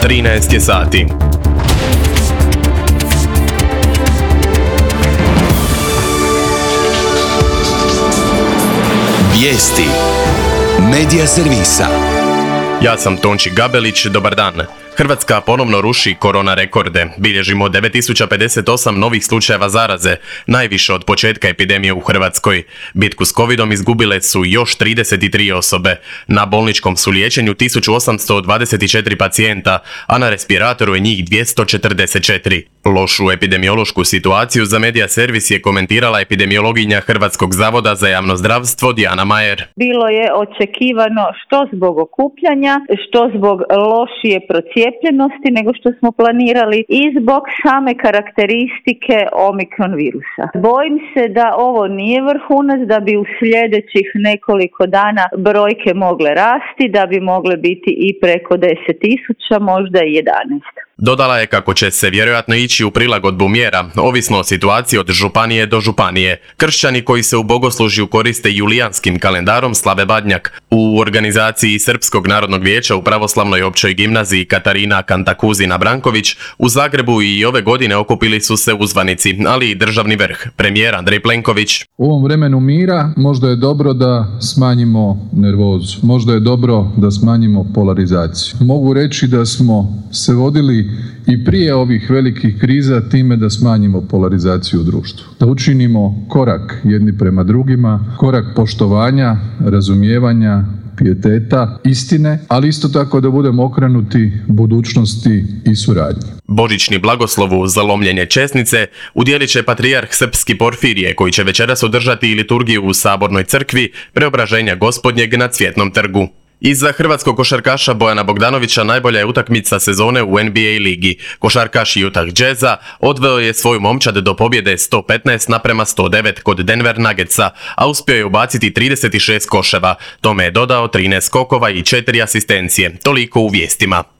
13 je sati. Vijesti Medija servisa. Ja sam Tonči Gabelić, dobar dan. Hrvatska ponovno ruši korona rekorde. Bilježimo 9058 novih slučajeva zaraze, najviše od početka epidemije u Hrvatskoj. Bitku s covidom izgubile su još 33 osobe. Na bolničkom su liječenju 1824 pacijenta, a na respiratoru je njih 244. Lošu epidemiološku situaciju za Medija servis je komentirala epidemiologinja Hrvatskog zavoda za javno zdravstvo Dijana Majer. Bilo je očekivano što zbog okupljanja, što zbog lošije procijepljenosti nego što smo planirali i zbog same karakteristike Omikron virusa. Bojim se da ovo nije vrhunac, da bi u sljedećih nekoliko dana brojke mogle rasti, da bi mogle biti i preko 10.000, možda i 11. Dodala je kako će se vjerojatno ići u prilagodbu mjera, ovisno o situaciji od županije do županije. Kršćani koji se u bogoslužju koriste julijanskim kalendarom slave Badnjak. U organizaciji Srpskog narodnog vijeća u pravoslavnoj općoj gimnaziji Katarina Kantakuzina Branković u Zagrebu i ove godine okupili su se uzvanici, ali i državni vrh, premijer Andrej Plenković. U ovom vremenu mira možda je dobro da smanjimo nervozu, možda je dobro da smanjimo polarizaciju. Mogu reći da smo se vodili i prije ovih velikih kriza time da smanjimo polarizaciju u društvu. Da učinimo korak jedni prema drugima, korak poštovanja, razumijevanja, pijeteta, istine, ali isto tako da budemo okrenuti budućnosti i suradnji. Božićni blagoslovu za lomljenje česnice udjelit će patrijarh Srpski Porfirije, koji će večeras održati liturgiju u Sabornoj crkvi Preobraženja Gospodnjeg na Cvjetnom trgu. Iza hrvatskog košarkaša Bojana Bogdanovića najbolja je utakmica sezone u NBA ligi. Košarkaš Utah Jazza odveo je svoju momčad do pobjede 115-109 kod Denver Nuggetsa, a uspio je ubaciti 36 koševa. Tome je dodao 13 skokova i 4 asistencije. Toliko u vijestima.